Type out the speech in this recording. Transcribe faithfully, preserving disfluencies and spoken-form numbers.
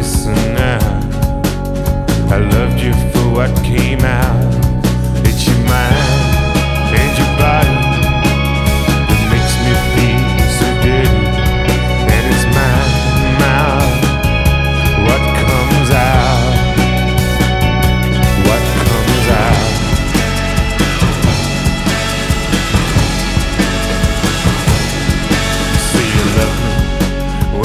listen now. I loved you for what came out.